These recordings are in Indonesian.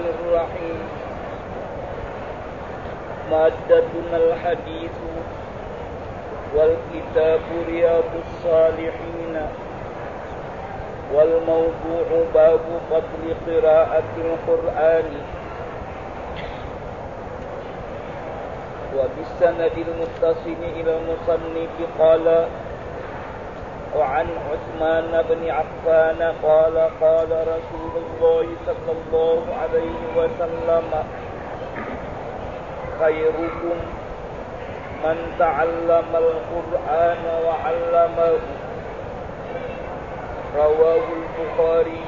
Bismillahirrahmanirrahim. Maddatunal hadithu wal kitabu riyadus salihin wal mawdu'u babu fadli qira'atil Qur'ani wa bisanadil muttasili ila musannifi qala وعن عثمان بن عفان قال قال رسول الله صلى الله عليه وسلم خيركم من تعلم القرآن وعلمه رواه البخاري.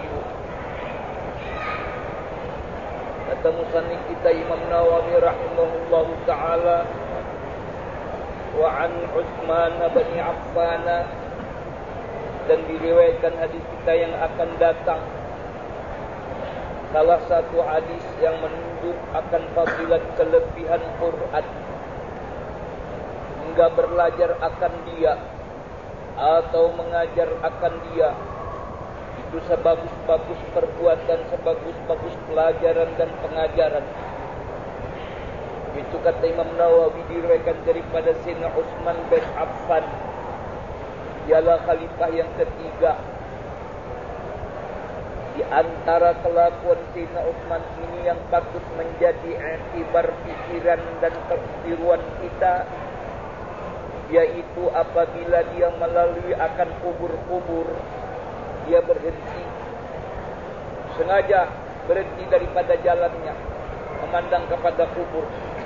Kata musannif kita Imam Nawawi rahimahullahu taala, wa an Utsman bin Affan, dan diriwayatkan hadis kita yang akan datang salah satu hadis yang menunjuk akan fadilat kelebihan Quran hingga belajar akan dia atau mengajar akan dia itu sebagus-bagus perbuatan, sebagus-bagus pelajaran dan pengajaran. Itu kata Imam Nawawi diriwayatkan daripada Sayyidina Utsman bin Affan, ialah khalifah yang ketiga. Di antara kelakuan Sayyidina Utsman ini yang patut menjadi iktibar pikiran dan ketiruan kita, yaitu apabila dia melalui akan kubur-kubur, dia berhenti, sengaja berhenti daripada jalannya, memandang kepada kubur.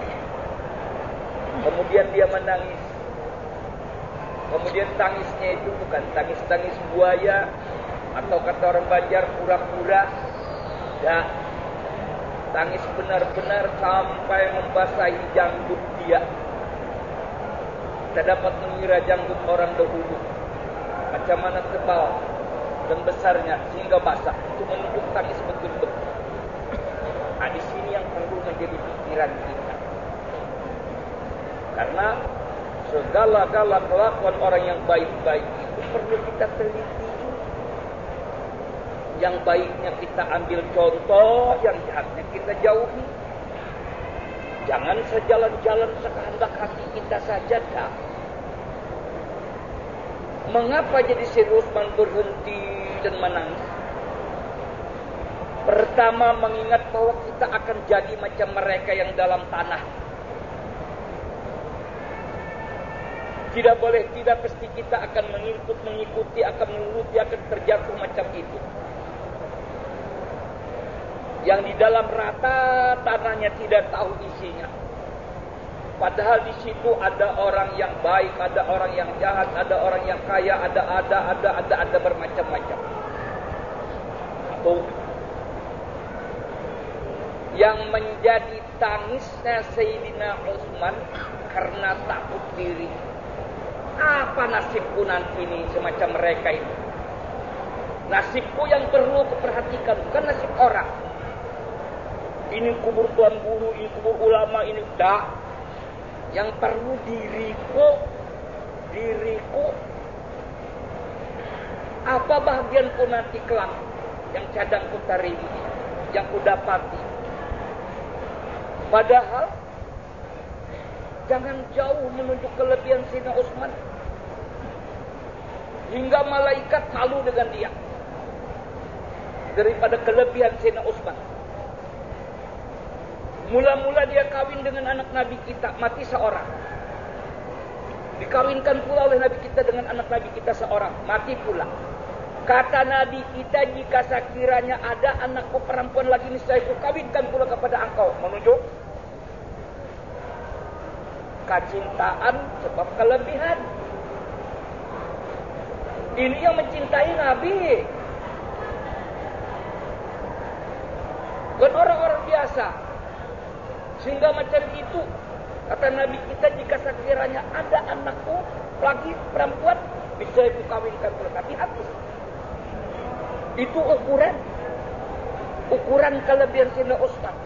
Kemudian dia menangis. Kemudian tangisnya itu bukan tangis-tangis buaya atau kata orang Banjar pura-pura. Ya, tangis benar-benar sampai membasahi janggut dia. Kita dapat mengira janggut orang dahulu macam mana tebal dan besarnya sehingga basah. Itu menunjuk tangis betul-betul. Nah, di sini yang perlu menjadi pikiran kita. Karena segala-gala kelakuan orang yang baik-baik itu perlu kita teliti. Yang baiknya kita ambil contoh, yang jahatnya kita jauhi. Jangan sejalan-jalan sekehendak hati kita saja dah. Mengapa jadi Sayyidina Utsman berhenti dan menangis? Pertama, mengingat bahwa kita akan jadi macam mereka yang dalam tanah. Tidak boleh tidak, pasti kita akan mengikuti, akan menuruti, akan terjatuh macam itu. Yang di dalam rata tanahnya tidak tahu isinya. Padahal di situ ada orang yang baik, ada orang yang jahat, ada orang yang kaya, ada bermacam-macam. Itu yang menjadi tangisnya Sayyidina Utsman karena takut diri. Apa nasibku nanti ini semacam mereka ini? Nasibku yang perlu kuperhatikan, bukan nasib orang. Ini kubur tuan guru, ini kubur ulama, ini dah. Yang perlu diriku. Apa bahagianku nanti kelak yang cadang ku tarimi, yang ku dapati. Padahal jangan jauh menunjuk kelebihan Sayyidina Utsman hingga malaikat malu dengan dia daripada kelebihan Sayyidina Utsman. Mula-mula dia kawin dengan anak Nabi kita, mati seorang. Dikawinkan pula oleh Nabi kita dengan anak Nabi kita seorang, mati pula. Kata Nabi kita, jika sekiranya ada anakku perempuan lagi ini, saya kawinkan pula kepada engkau. Menunjuk kecintaan sebab kelebihan. Ini yang mencintai Nabi. Bukan orang-orang biasa. Sehingga macam itu, kata Nabi kita, jika sekiranya ada anakku lagi perempuan, bisa aku kawinkan pula. Tapi habis. Itu ukuran kelebihan Sayyidina Utsman.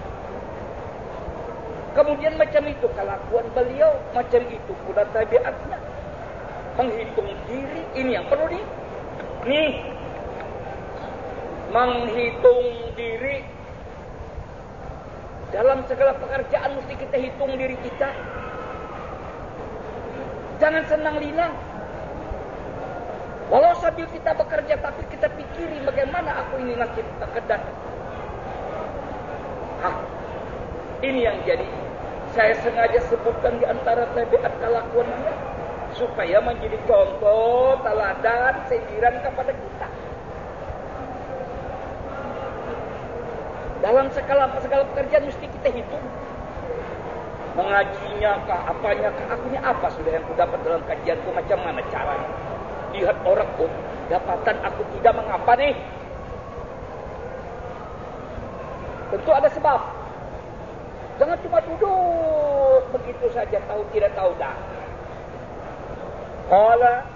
Kemudian macam itu kelakuan beliau, macam itu pula tabiatnya. Menghitung diri, ini yang perlu menghitung diri Dalam segala pekerjaan mesti kita hitung diri kita. Jangan senang linang. Walau sambil kita bekerja, tapi kita pikiri bagaimana aku ini nasib kekedat. Ini yang jadi saya sengaja sebutkan di antara tabiat kelakuan Anda, supaya menjadi contoh, teladan, sindiran kepada kita. Dalam segala pekerjaan mesti kita hitung. Mengajinya kah, apanya kah, akunya apa sudah yang kudapat dalam kajianku, macam mana caranya. Lihat orang, dapatan aku tidak, mengapa nih? Tentu ada sebab. Jangan cuma duduk begitu saja, tahu tidak tahu dah. Qala,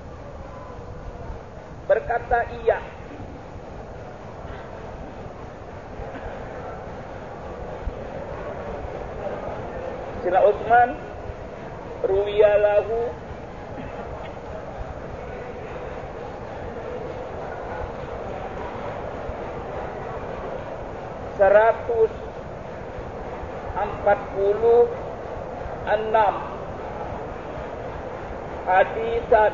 berkata ia, Sina Utsman, ruwiyalahu seratus 46 hadisan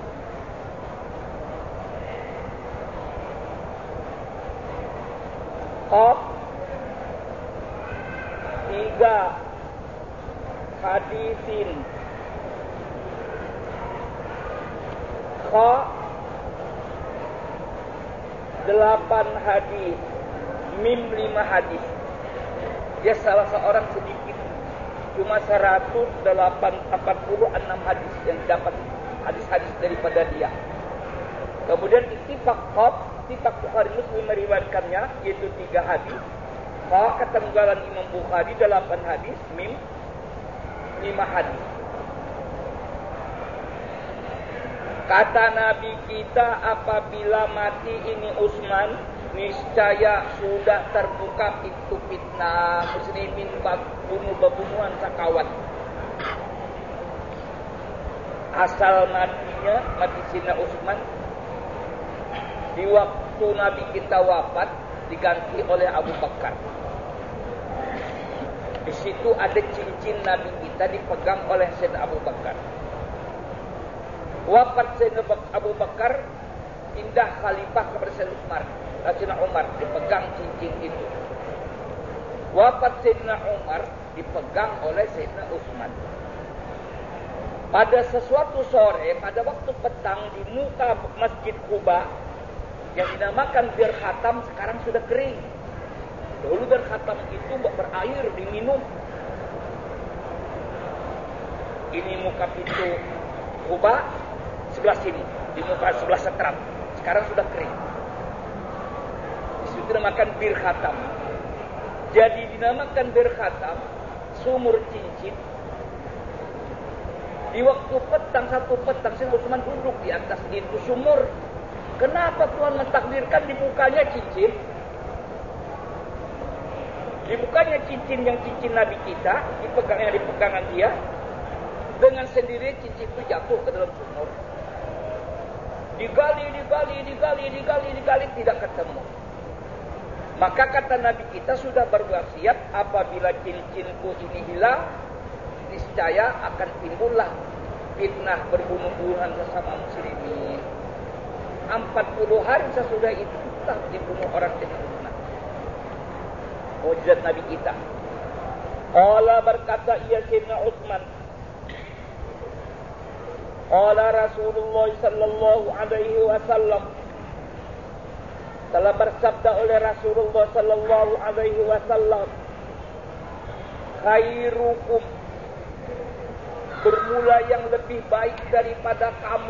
Qaf 3 hadisin Kha 8 hadis Mim 5 hadis. Dia salah seorang sedikit, cuma 146 hadis yang dapat hadis-hadis daripada dia. Kemudian ittifaq Bukhari Muslim meriwayatkannya, yaitu 3 hadis. Ketenggalan Imam Bukhari 8 hadis, Mim 5 hadis. Kata Nabi kita, apabila mati ini Utsman, niscaya sudah terbuka pintu fitnah muslimin, bunuh-bunuhan sakawat. Asal matinya, mati Sina Utsman di waktu Nabi kita wafat, diganti oleh Abu Bakar. Di situ ada cincin Nabi kita dipegang oleh Sayyidina Abu Bakar. Wafat Sayyidina Abu Bakar, pindah khalifah kepada Sayyidina Umar, dipegang cincin itu. Wafat Sayyidina Umar dipegang oleh Sayyidina Utsman. Pada sesuatu sore, pada waktu petang, di muka Masjid Quba yang dinamakan Bir Khatam sekarang sudah kering. Dulu Bir Khatam itu berair, diminum. Ini muka pintu Quba sebelah sini, di muka sebelah setrap. Sekarang sudah kering. Itu dinamakan Bir Khatam. Jadi dinamakan Bir Khatam, sumur cincin. Di waktu petang, satu petang, Sayyidina Utsman duduk di atas itu sumur. Kenapa Tuhan mentakdirkan di mukanya cincin? Di mukanya cincin, yang cincin Nabi kita, dipegangnya di pegangan dia, dengan sendiri cincin itu jatuh ke dalam sumur. Digali, tidak ketemu. Maka kata Nabi kita sudah berwasiat, apabila cincinku ini hilang, niscaya akan timbullah fitnah berbunuh-bunuhan sesama muslimin. 40 hari sesudah itu telah dibunuh orang dengan fitnah. Mukjizat Nabi kita. Qala, berkata ia Sayyidina Utsman, qala Rasulullah sallallahu alaihi wasallam, telah bersabda oleh Rasulullah sallallahu alaihi wasallam, khairukum, bermula yang lebih baik daripada kamu,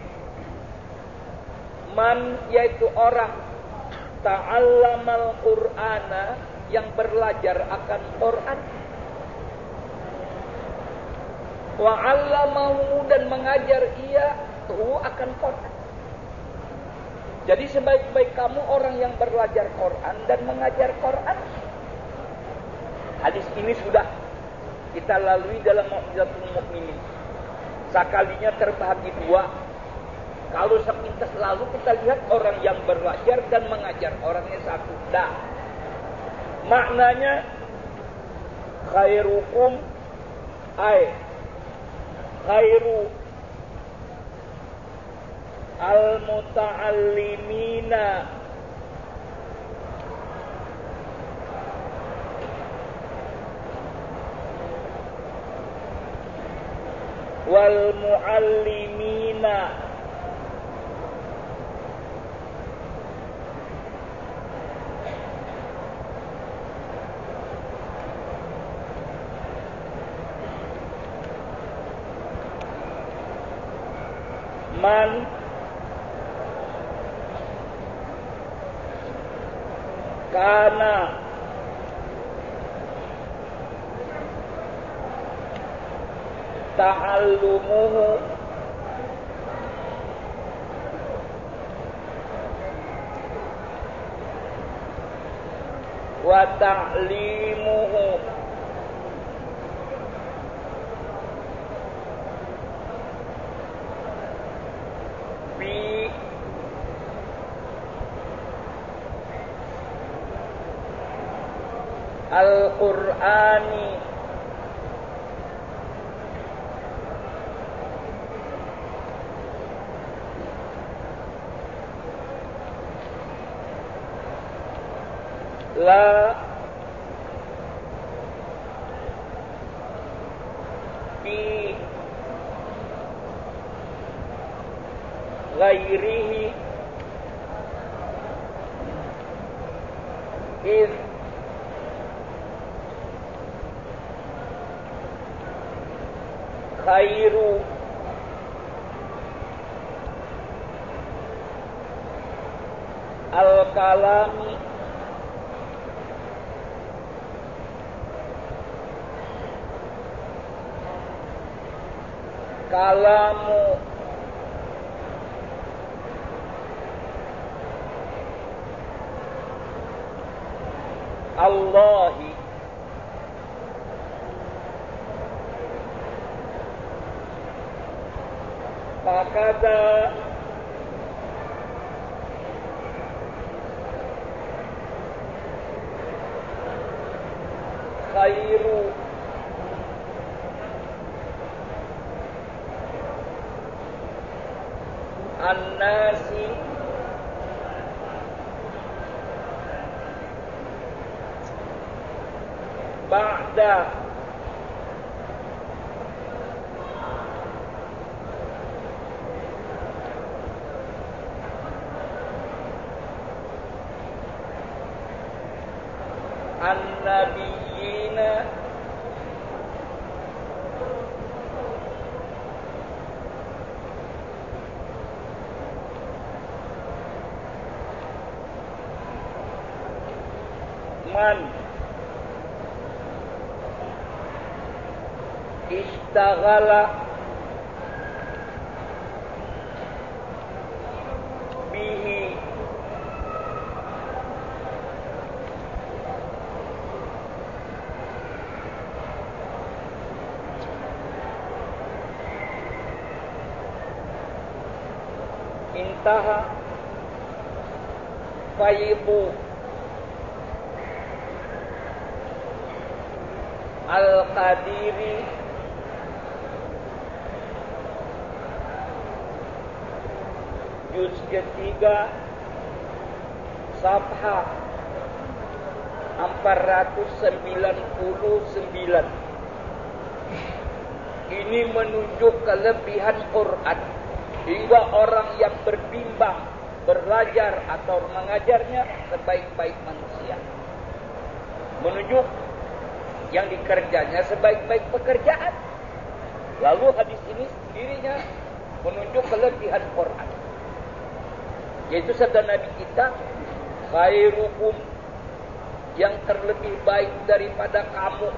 man, yaitu orang, ta'allamal Qur'ana, yang belajar akan Quran, wa 'allamahu, dan mengajar ia akan Quran. Jadi sebaik-baik kamu orang yang belajar Quran dan mengajar Quran. Hadis ini sudah kita lalui dalam Mau'izatul Mukminin. Sekalinya terbagi 2. Kalau sepintas lalu kita lihat orang yang belajar dan mengajar, orangnya satu. Dah. Maknanya khairukum ay khairu al-muta'allimina wal muallimina man kana ta'allumuhu wa ta'limuhu fi al-Qur'ani la fi ghairihi iz khairu al-kalami kalamu Allahi fakada khairu an-nasi ba'da an-nabiyyina man istaghala bihi intaha faibu al-Qadiri juz ketiga Safha 499. Ini menunjuk kelebihan Quran hingga orang yang berbimbang, belajar atau mengajarnya sebaik-baik manusia. Menunjuk yang dikerjanya sebaik-baik pekerjaan. Lalu hadis ini sendirinya menunjuk kelebihan Quran, yaitu sabda Nabi kita, khairukum, yang terlebih baik daripada kamu,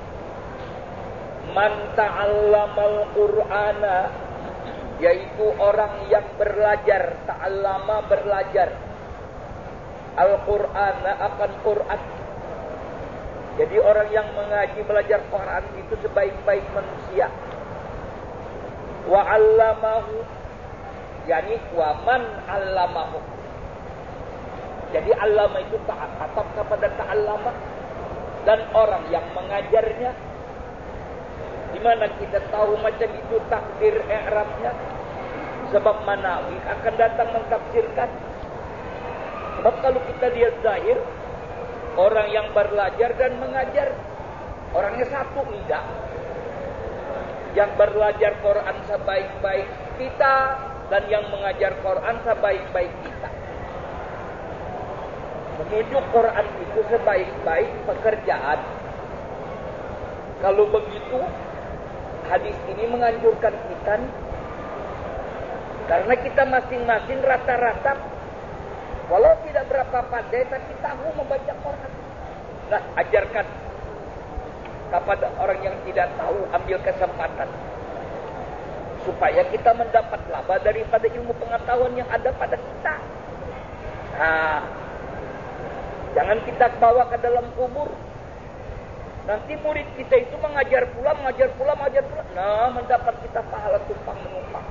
man ta'allamal Qur'ana, yaitu orang yang belajar, ta'allama belajar, Al-Qur'ana akan Quran. Jadi orang yang mengaji belajar Quran itu sebaik-baik manusia. Wa 'allamahu, yakni wa man 'allamahu. Jadi allama itu ta'at kepada ta'allama, dan orang yang mengajarnya. Di mana kita tahu macam itu takdir i'rabnya? Sebab Manawi akan datang mentafsirkan. Sebab kalau kita lihat zahir, orang yang belajar dan mengajar, orangnya satu tidak. Yang belajar Quran sebaik-baik kita dan yang mengajar Quran sebaik-baik kita. Menuju Quran itu sebaik-baik pekerjaan. Kalau begitu, hadis ini menganjurkan kita, karena kita masing-masing rata-rata walau tidak berapa pandai tapi tahu membaca Quran. Nah, ajarkan kepada orang yang tidak tahu, ambil kesempatan supaya kita mendapat laba daripada ilmu pengetahuan yang ada pada kita. Nah, jangan kita bawa ke dalam kubur. Nanti murid kita itu mengajar pula. Nah, mendapat kita pahala tumpang menumpang.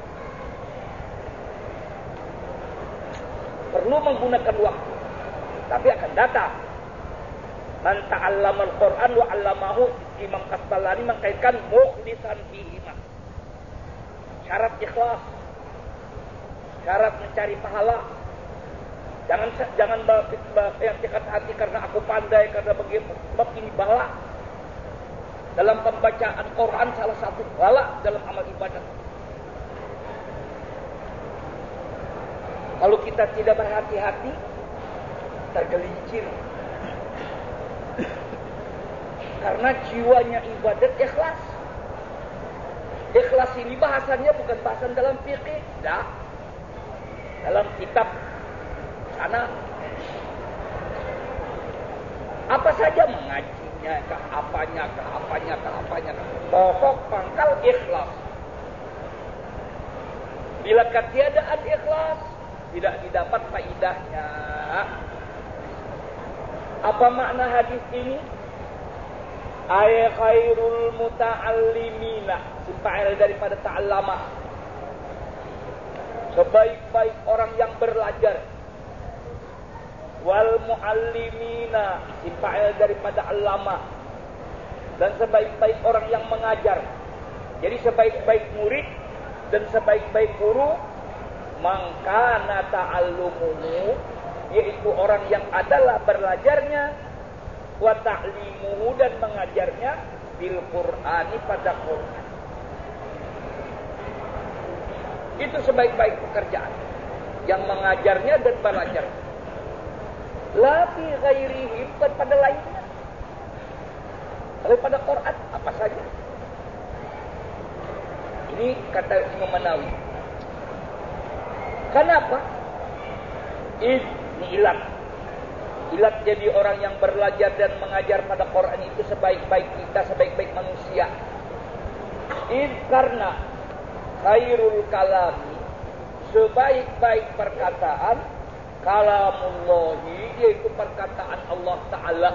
Perlu menggunakan waktu, tapi akan datang. Man ta'allama al-Quran wa 'allamahu, Imam Kasbalani mengkaitkan mukhlisan fihi. Syarat ikhlas, syarat mencari pahala. Jangan yang dekat hati karena aku pandai, karena begitu. Sebab ini bala dalam pembacaan Quran, salah satu bala dalam amal ibadah. Kalau kita tidak berhati-hati, tergelincir. Karena jiwanya ibadat ikhlas. Ikhlas ini bahasannya bukan bahasan dalam fikih, tidak. Dalam kitab sana. Apa saja mengajinya, ke apanya. Pokok pangkal ikhlas. Bila ketiadaan ikhlas, tidak didapat faidahnya. Apa makna hadis ini? Ay khairul muta'allimina, simpa'il daripada ta'allama. Sebaik-baik orang yang belajar. Wal mu'allimina, simpa'il daripada allama. Dan sebaik-baik orang yang mengajar. Jadi sebaik-baik murid dan sebaik-baik guru, mangkana ta'allumuhu, yaitu orang yang adalah belajarnya, wa ta'limuhu, dan mengajarnya, bil Qur'ani, pada Qur'an. Itu sebaik-baik pekerjaan, yang mengajarnya dan belajarnya. La fi ghairihi, pada lainnya. Daripada Qur'an, apa saja. Ini kata Imam Manawi. Kenapa? Ini ilat. Ilat jadi orang yang belajar dan mengajar pada Quran itu sebaik-baik kita, sebaik-baik manusia. Karena khairul kalami, sebaik-baik perkataan, kalamullahi, yaitu perkataan Allah Ta'ala.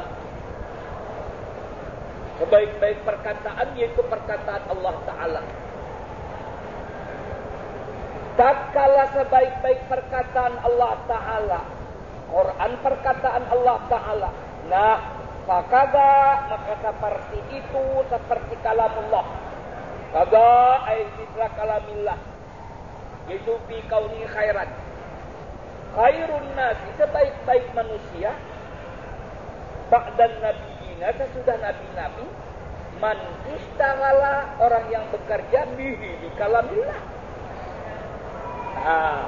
Sebaik-baik perkataan yaitu perkataan Allah Ta'ala. Tatkala sebaik-baik perkataan Allah Ta'ala, Quran perkataan Allah Ta'ala. Nah, fakada, maka seperti itu, seperti kalamullah. Kada ay mithla kalamillah, yaitu fi kauni khairan. Khairun nasi, sebaik-baik manusia, ba'dan nabiyina, sesudah nabi-nabi, man istaghala, orang yang bekerja bihi, di kalamillah. Nah,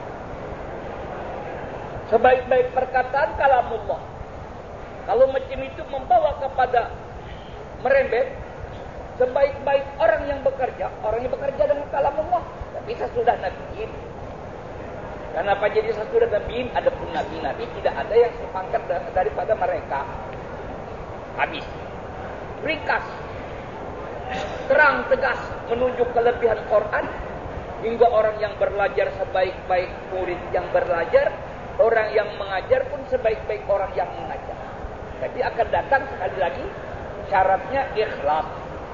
sebaik-baik perkataan kalamullah. Kalau macam itu membawa kepada merembet, sebaik-baik orang yang bekerja dengan kalamullah. Tapi sesudah nabiin. Kenapa jadi sesudah nabiin? Ada pun nabi-nabi tidak ada yang sepangkat daripada mereka. Habis. Ringkas. Terang tegas menunjuk kelebihan Quran. Hingga orang yang belajar sebaik-baik murid yang belajar, orang yang mengajar pun sebaik-baik orang yang mengajar. Jadi akan datang sekali lagi syaratnya ikhlas.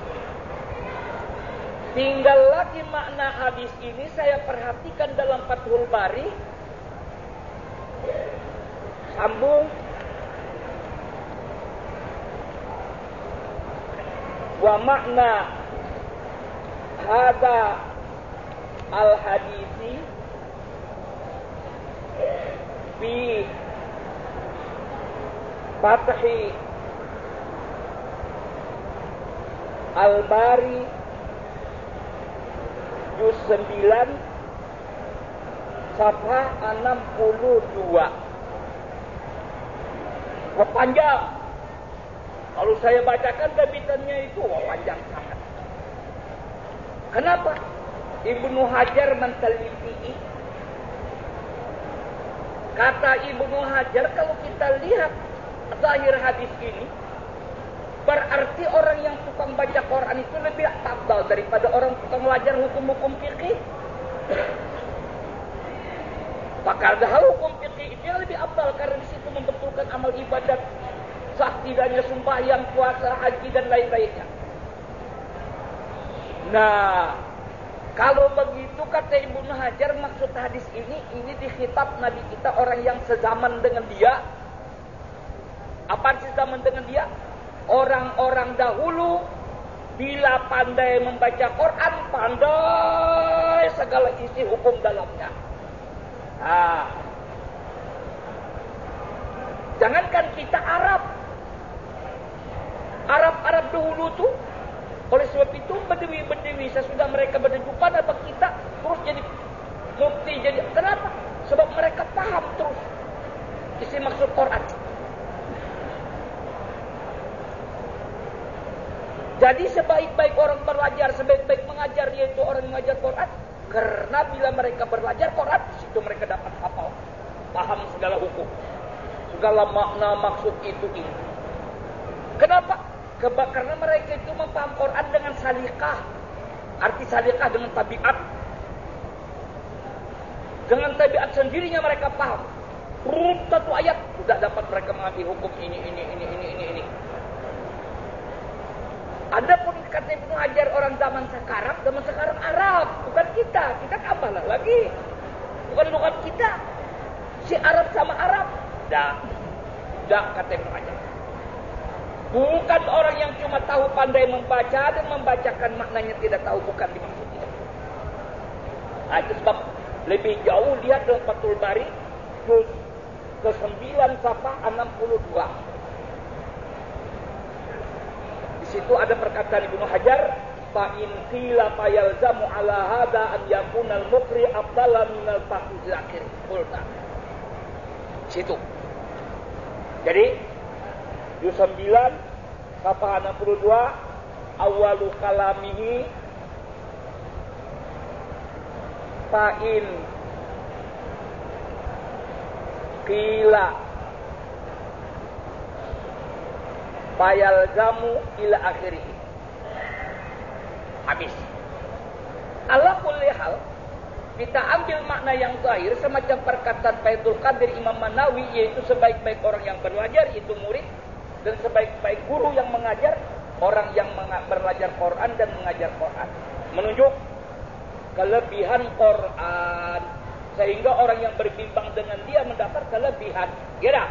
Tinggal lagi makna hadis ini saya perhatikan dalam Fathul Bari. Sambung. Wa makna hadza al-hadithi fi Fathi Al-Bari juz 9 safhah 62. Panjang. Kalau saya bacakan tebitannya itu panjang sangat. Kenapa? Ibnu Hajar menteliti. Kata Ibnu Hajar, kalau kita lihat zahir hadis ini, berarti orang yang tukang baca Quran itu lebih afdal daripada orang tukang belajar hukum-hukum fikih. Maka hal hukum fikih itu yang lebih afdal karena di situ membetulkan amal ibadat, sah tidaknya sembahyang, puasa, haji dan lain-lainnya. Nah, kalau begitu kata Ibnu Hajar, maksud hadis ini dikhitab Nabi kita orang yang sezaman dengan dia. Apa sezaman dengan dia? Orang-orang dahulu bila pandai membaca Quran, pandai segala isi hukum dalamnya. Nah, jangankan kita Arab dahulu tuh, oleh sebab itu bedewi sesudah mereka berdedupan apa kita terus jadi mufti jadi. Kenapa? Sebab mereka paham terus isi maksud Quran. Jadi sebaik-baik orang belajar, sebaik-baik mengajar yaitu orang mengajar Quran. Karena bila mereka belajar Quran, situ mereka dapat hafal, paham segala hukum, segala makna maksud itu ini. Kenapa? Karena mereka itu memaham Quran dengan salikah. Arti salikah dengan tabiat. Dengan tabiat sendirinya mereka paham. Satu ayat sudah dapat mereka mengambil hukum ini. Adapun kata Ibnu Hajar orang zaman sekarang Arab, bukan kita kabalah lagi, bukan kita. Si Arab sama Arab, dah kata Ibnu Hajar. Bukan orang yang cuma tahu pandai membaca dan membacakan maknanya tidak tahu, bukan dimaksudnya. Nah, itu sebab lebih jauh lihat dalam Fathul Bari juz ke-9 safhah 62. Di situ ada perkataan Ibnu Hajar, fa in qila fa yalzamu ala hada an yakuna al-muqri afdala min al-faqih akhir. Qulna. Situ. Jadi juz 9 safhah 62 awalu kalamihi fa in qila fayalzamu ila akhirih. Habis. Ala kulli hal, kita ambil makna yang zahir semacam perkataan Faidul Qadir Imam Manawi, yaitu sebaik-baik orang yang belajar itu murid, dan sebaik-baik guru yang mengajar orang yang belajar Quran dan mengajar Quran. Menunjuk kelebihan Quran sehingga orang yang berbimbang dengan dia mendapat kelebihan. Kira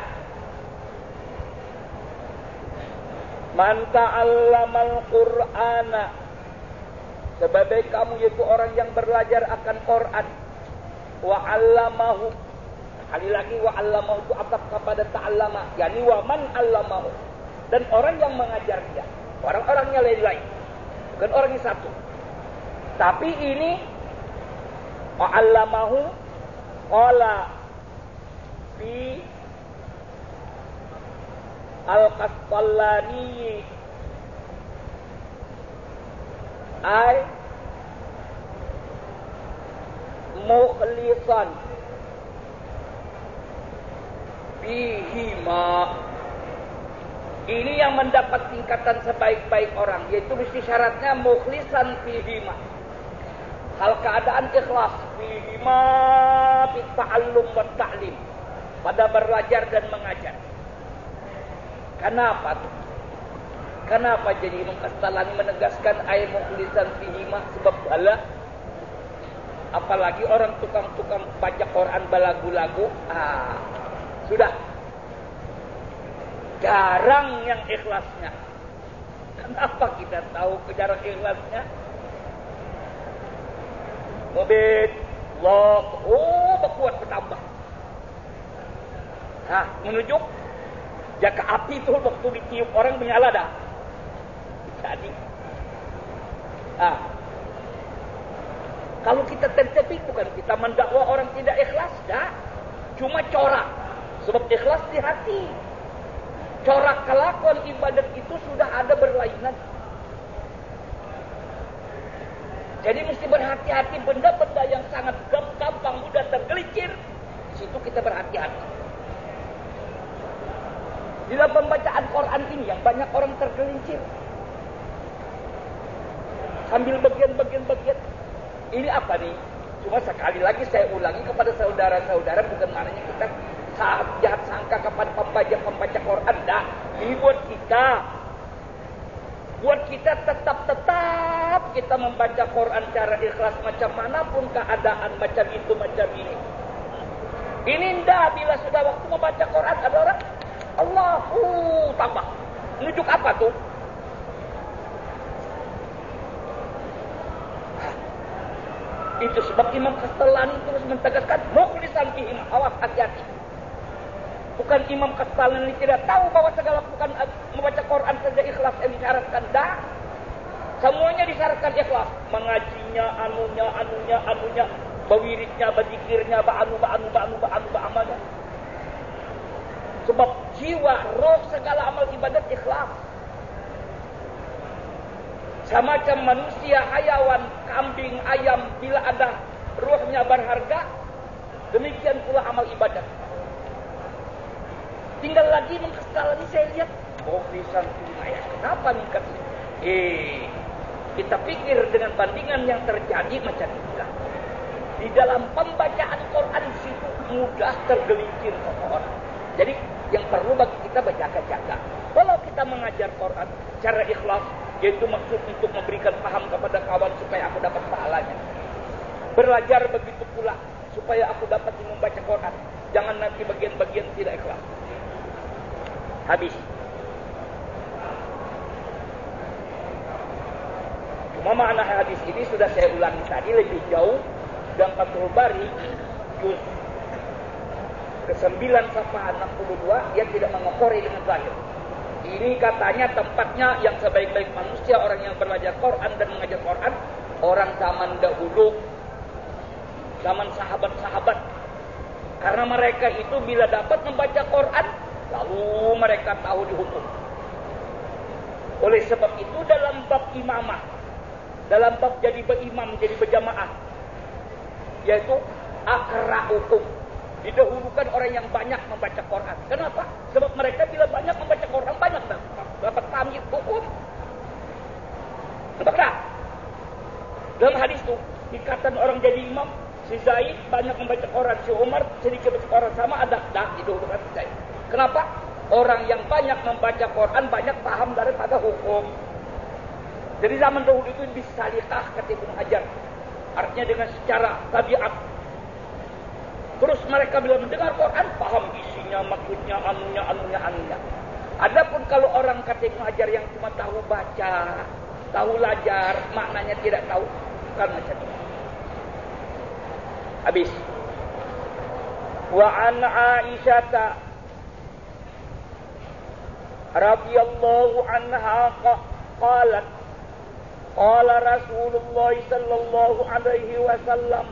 man ta'allamal Qur'ana, sebagai kamu yaitu orang yang belajar akan Quran, wa 'allamahu, kali lagi wa 'allamahu itu atap kepada ta'allama, yakni wa man 'allamahu, dan orang yang mengajar dia. Orang-orangnya lain-lain, bukan orang yang satu. Tapi ini wa 'allamahu qala fi Al-Qastallani ay mukhlisan bihima. Ini yang mendapat tingkatan sebaik-baik orang, yaitu mesti syaratnya mukhlisan bihima, hal keadaan ikhlas bihima fit ta'allum wa ta'lim, pada belajar dan mengajar. Kenapa? Kenapa jadi Imam Qastallani menegaskan ayat mukhlisan fihima? Sebab Allah, apalagi orang tukang-tukang baca Quran balagu-lagu, sudah jarang yang ikhlasnya. Kenapa kita tahu jarak ikhlasnya? Mobil, lock, berkuat bertambah. Nah, menunjuk jaka api itu waktu ditiup orang menyala dah. Jadi, kalau kita tertepik bukan kita mendakwa orang tidak ikhlas, dah. Cuma corak. Sebab ikhlas di hati. Corak kelakuan ibadat itu sudah ada berlainan. Jadi mesti berhati-hati benda-benda yang sangat gampang mudah tergelincir. Di situ kita berhati-hati. Di dalam pembacaan Quran ini yang banyak orang tergelincir. Sambil bagian-bagian. Ini apa nih? Cuma sekali lagi saya ulangi kepada saudara-saudara, bukan maknanya kita jahat sangka kepada pembaca Quran. Dah, ini buat kita tetap kita membaca Quran cara ikhlas macam manapun keadaan, macam itu macam ini. Ini ndak bila sudah waktu membaca Quran ada orang Allahu tambah. Menunjuk apa tuh? Itu sebab Imam Kastalani terus mentegaskan mukhlisan fihi, awas hati-hati. Bukan Imam Kastalani tidak tahu bahwa segala bukan membaca Quran saja ikhlas yang disyaratkan. Dah. Semuanya disyaratkan ikhlas. Mengajinya, anunya, berwiridnya, berzikirnya, ba'amalnya. Sebab jiwa, roh segala amal ibadat ikhlas. Semacam manusia, hayawan, kambing, ayam, bila ada ruhnya berharga, demikian pula amal ibadat. Tinggal lagi mengkesal lagi saya lihat. Mukhlisan fihi. Kenapa nih katanya? Kita pikir dengan bandingan yang terjadi macam inilah. Di dalam pembacaan Quran situ mudah tergelincir orang. Jadi yang perlu bagi kita berjaga-jaga. Kalau kita mengajar Quran cara ikhlas, yaitu maksud untuk memberikan paham kepada kawan supaya aku dapat pahalanya. Belajar begitu pula supaya aku dapat membaca Quran. Jangan nanti bagian-bagian tidak ikhlas. Habis. Cuma makna hadis ini sudah saya ulangi tadi lebih jauh. Dan Fathul Bari juz ke-9 safha 62 dia tidak mengokori dengan zahir. Ini katanya tempatnya yang sebaik-baik manusia, orang yang belajar Quran dan mengajar Quran, orang zaman dahulu, zaman sahabat-sahabat. Karena mereka itu bila dapat membaca Quran, lalu mereka tahu dihukum. Oleh sebab itu dalam bab imamah, dalam bab jadi berimam, jadi berjamaah, yaitu akra'ukum, didahulukan orang yang banyak membaca Quran. Kenapa? Sebab mereka bila banyak membaca Quran, banyak dapat tamyiz hukum. Nampak tak? Dalam hadis itu, ikatan orang jadi imam, si Zaid banyak membaca Quran, si Umar sedikit membaca Quran, sama ada didahulukan si Zaid. Kenapa? Orang yang banyak membaca Quran banyak paham daripada hukum. Jadi zaman dahulu itu bisalikah kata Ibnu Hajar. Artinya dengan secara tabiat. Terus mereka bila mendengar Quran paham isinya, maksudnya, anunya. Adapun kalau orang kata Ibnu Hajar yang cuma tahu baca, tahu lajar, maknanya tidak tahu, bukan macam itu. Habis. Wa an Aisyah radhiyallahu anha qalat qala Rasulullah sallallahu alaihi wasallam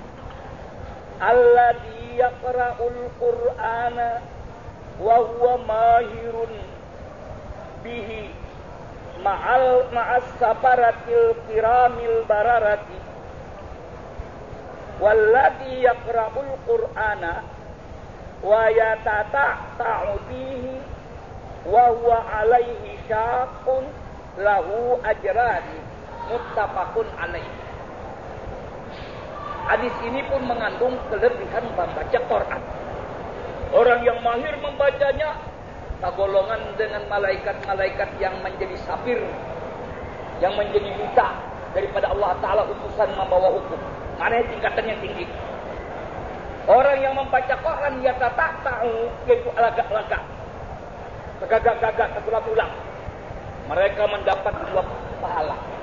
alladhi yaqra'ul Qur'ana wa huwa mahirun bihi ma'as safaratil kiramil bararati walladhi yaqra'ul Qur'ana wa yatata'u fihi wa huwa alaihi syaqun lahu ajrani muttafaqun alaihi. Hadis ini pun mengandung kelebihan membaca Quran. Orang yang mahir membacanya tergolongan dengan malaikat-malaikat yang menjadi safir, yang menjadi duta daripada Allah Ta'ala utusan membawa hukum. Mana tingkatannya tinggi. Orang yang membaca Quran ya tahu, yaitu agak-agak, tegak-gagak, tertulang-tulang. Mereka mendapat dua pahala.